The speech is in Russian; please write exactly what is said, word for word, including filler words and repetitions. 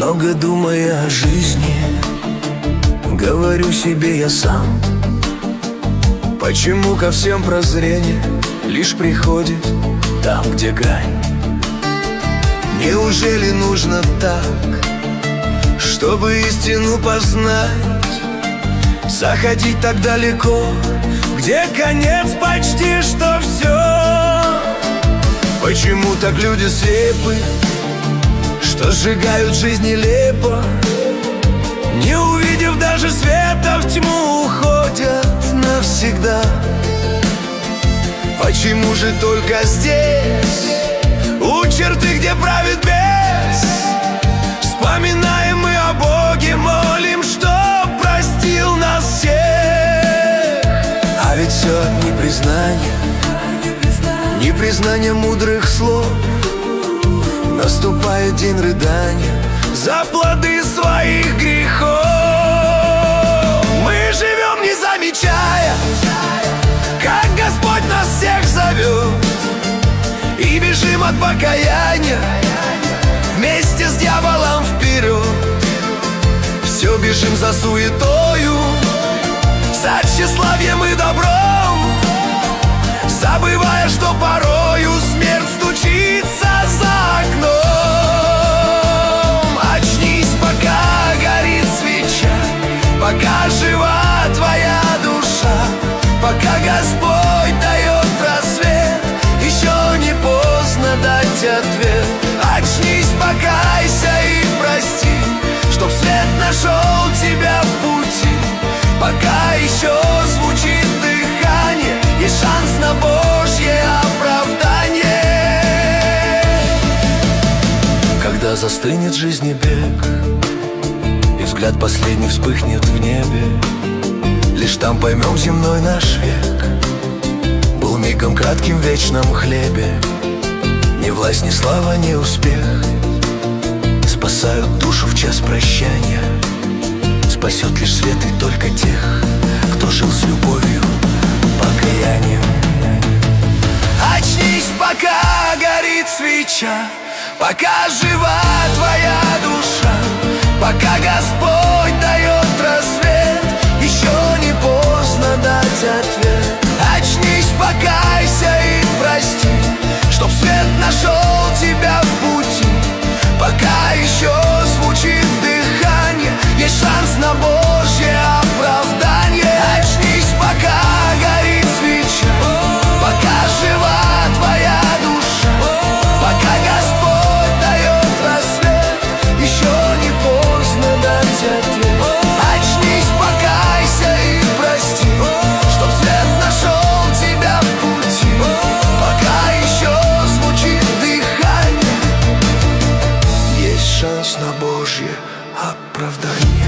Много думая о жизни, говорю себе я сам: почему ко всем прозрение лишь приходит там, где грань? Неужели нужно так, чтобы истину познать? Заходить так далеко, где конец почти что все. Почему так люди слепы, что сжигают жизнь нелепо? Не увидев даже света, в тьму уходят навсегда. Почему же только здесь, у черты, где правит бес, вспоминаем мы о Боге, молим, что простил нас всех? А ведь все от непризнания, непризнания мудрых слов. Наступает день рыдания за плоды своих грехов. Мы живем, не замечая, как Господь нас всех зовет, и бежим от покаяния вместе с дьяволом вперед. Все бежим за суетою, за тщеславием и добром, забывая, что порою смерть стучится за окном. Очнись, пока горит свеча, пока жива твоя душа, пока Господь дает рассвет, еще не поздно дать ответ. Очнись, покайся и прости, чтоб свет нашел тебя в пути. Пока еще звучит дыхание, есть шанс на Божье оправдание. Когда застынет жизни бег, и взгляд последний вспыхнет в небе, лишь там поймем земной наш век был мигом кратким в вечном хлебе. Ни власть, ни слава, ни успех спасают душу в час прощания. Спасет лишь свет и только тех, кто жил с любовью, покаянием. Очнись, пока горит свеча, пока жива твоя душа, пока Господь дает рассвет, еще не поздно дать ответ. Очнись, покайся и прости, чтоб свет нашел тебя в пути. Пока еще звучит дыхание, есть шанс на Божье оправдание. Очнись, пока горит свеча, пока жива твоя душа, пока Господь дает рассвет, еще не поздно дать ответ. Очнись, покайся и прости, чтоб свет нашел тебя в пути. Пока еще звучит дыхание, есть шанс на Божье оправдание.